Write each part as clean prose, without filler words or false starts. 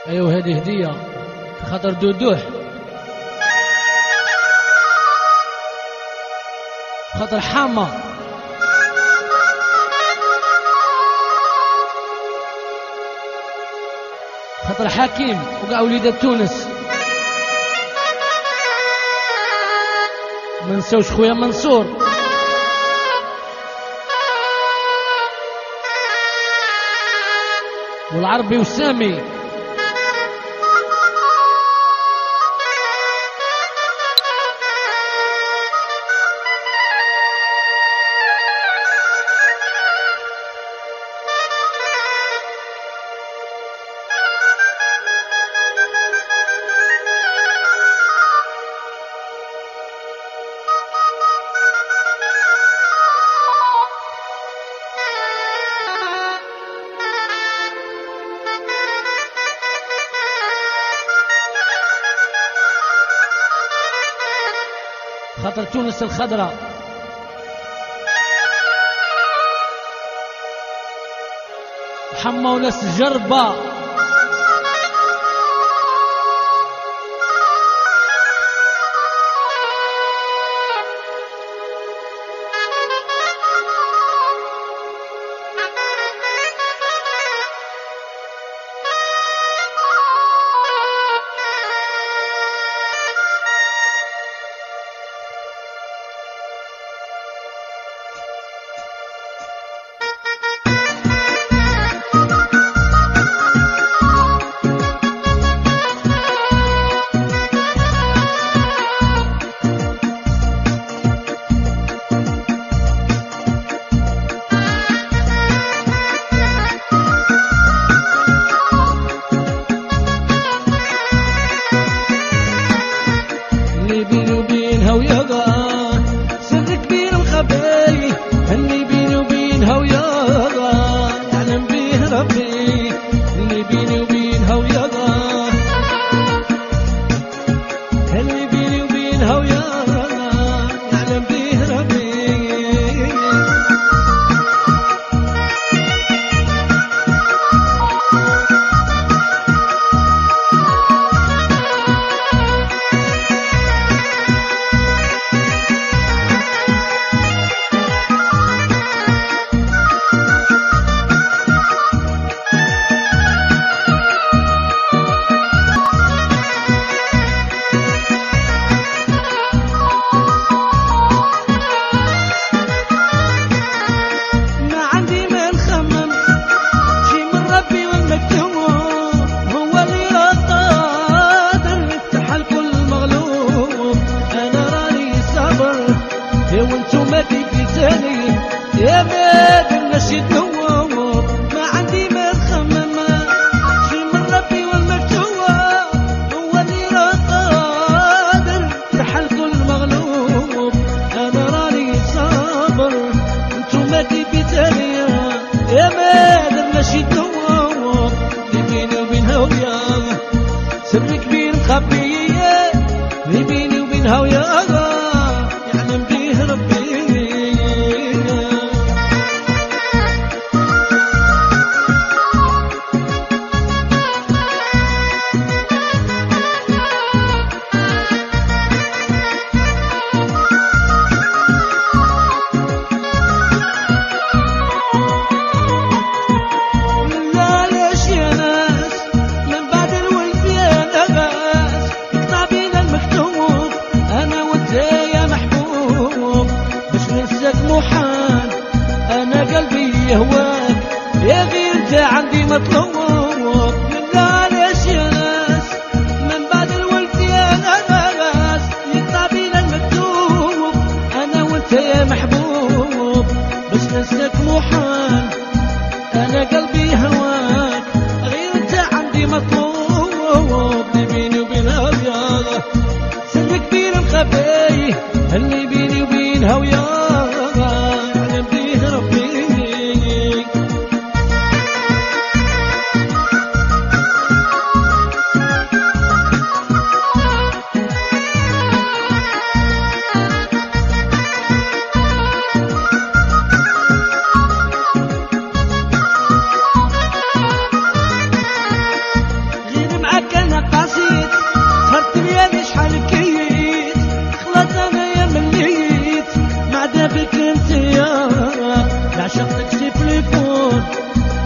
ايوه هذه هديه خاطر دودوح، خاطر حامه، خاطر حكيم وكاع وليدات تونس. ما نساوش خويا منصور والعربي وسامي. خاطر تونس الخضراء. حما وناس جربة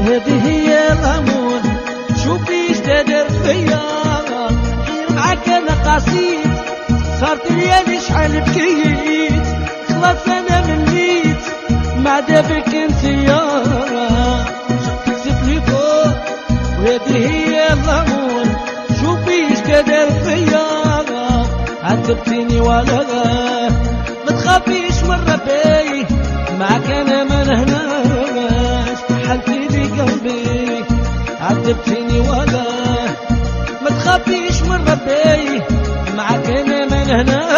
هذه هي الامور، شوفي ايش تدير فيا. غير معاك انا قاسيت، صارت ليالي شحال بكيت، خلاص انا مليت مع دابك انتيا. شفتك لي فوق وهذه هي الامور، شوفي ايش تدير فيا. عذبتيني ولا ما تخافيش من ربي، معاك انا ما نهناش، حالتي لي قلبي. عذبتيني ولا ما تخافيش من ربي، معاك انا ما نهناش.